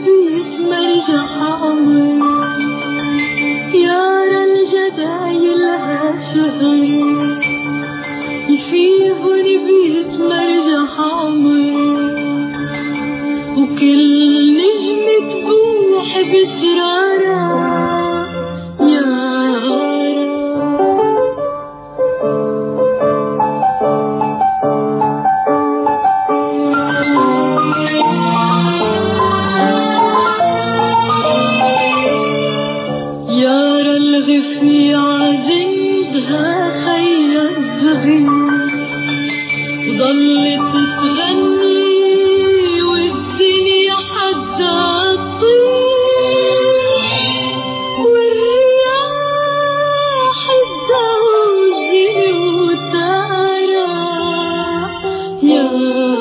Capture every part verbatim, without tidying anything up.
نبيت مرجع حامر يارا الجدايلها شهر فيه نبيت مرجع حامر وكل نجمة تبوح بسرارة الغفني عزندها خير الزغي وضلت تغني والدنيا حدا تطير والرياح تزوجني وتارا يا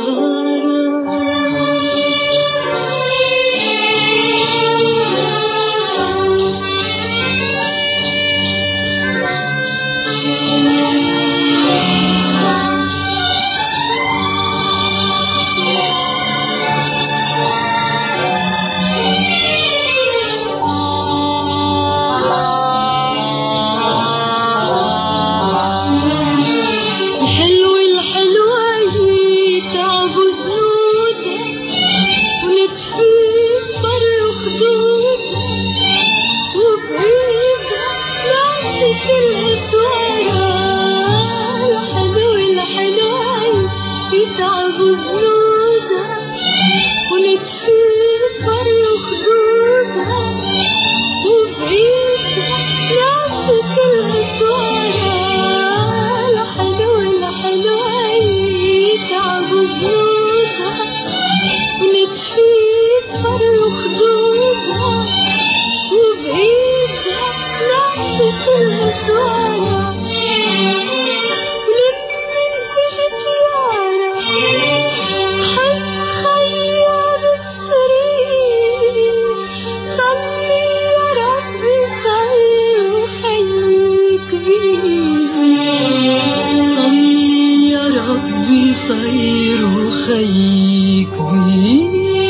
صير خيك بي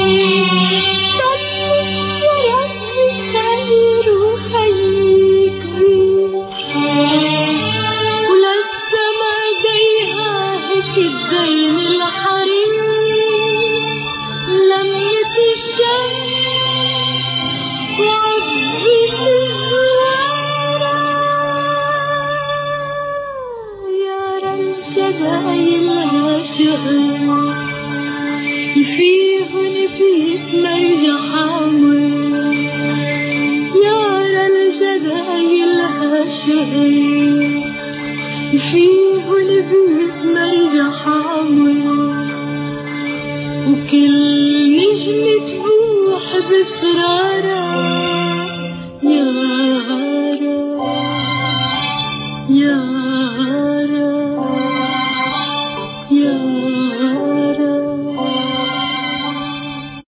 يا ربي صير خيك بي ولسه ما جايها هيك الزين الحريم لمة الشمس وعبت الزوارة يا رب جبايلها شهر فيه نبيت مرجع حامر يارا الجدايلها شهر فيه نبيت مرجع حامر وكل نجمة تبوح بسرارة